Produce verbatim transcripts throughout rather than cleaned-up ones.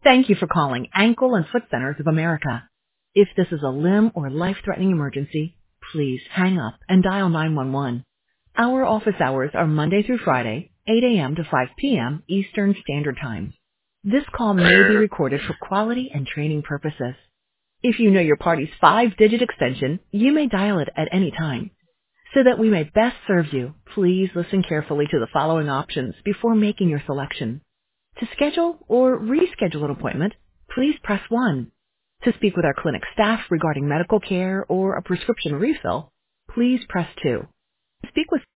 Thank you for calling Ankle and Foot Centers of America. If this is a limb or life-threatening emergency, please hang up and dial nine one one. Our office hours are Monday through Friday, eight a.m. to five p.m. Eastern Standard Time. This call may be recorded for quality and training purposes. If you know your party's five-digit extension, you may dial it at any time. So that we may best serve you, please listen carefully to the following options before making your selection. To schedule or reschedule an appointment, please press one. To speak with our clinic staff regarding medical care or a prescription refill, please press two. To speak with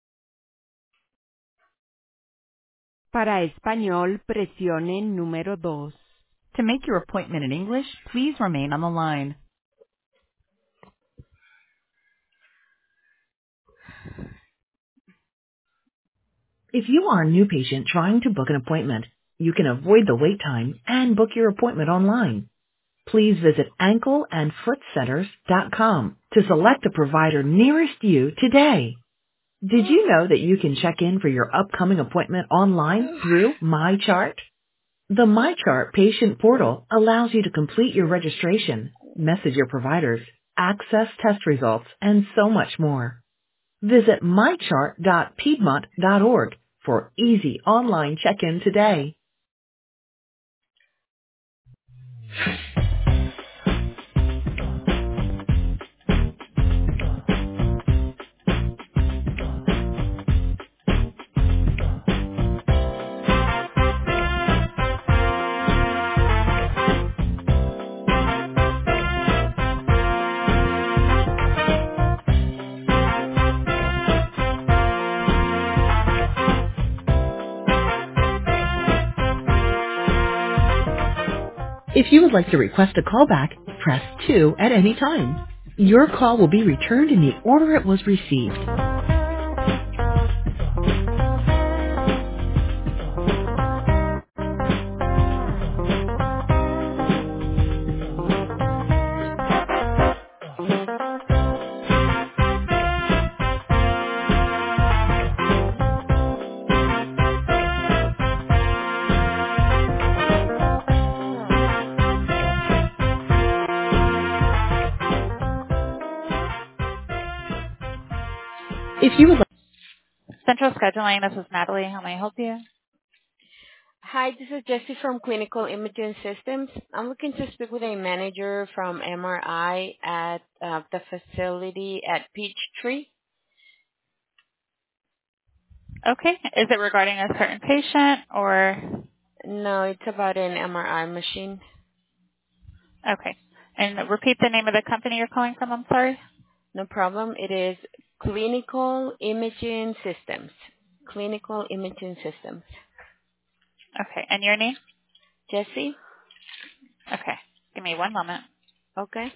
Para español, presione número dos. To make your appointment in English, please remain on the line. If you are a new patient trying to book an appointment, you can avoid the wait time and book your appointment online. Please visit ankle and foot centers dot com to select a provider nearest you today. Did you know that you can check in for your upcoming appointment online through MyChart? The MyChart patient portal allows you to complete your registration, message your providers, access test results, and so much more. Visit my chart dot piedmont dot org for easy online check-in today. If you would like to request a callback, press two at any time. Your call will be returned in the order it was received. If you would like Central Scheduling, this is Natalie. How may I help you? Hi, this is Jessie from Clinical Imaging Systems. I'm looking to speak with a manager from M R I at uh, the facility at Peachtree. Okay. Is it regarding a certain patient or? No, it's about an M R I machine. Okay. And repeat the name of the company you're calling from, I'm sorry. No problem. It is Clinical Imaging Systems. Clinical Imaging Systems. Okay. And your name? Jessie? Okay. Give me one moment. Okay.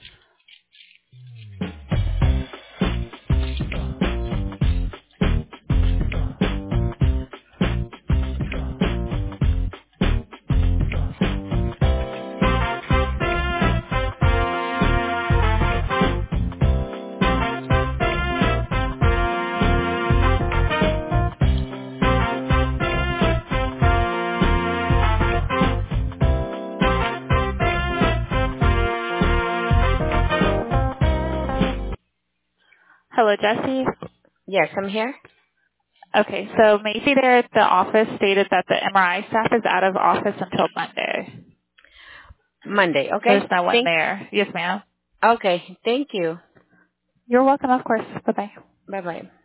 Hello, Jesse. Yes, I'm here. Okay. So Macy there at the office stated that the M R I staff is out of office until Monday. Monday. Okay. There's no one Thank- there. Yes, ma'am. okay. Thank you. You're welcome, of course. Bye-bye. Bye-bye.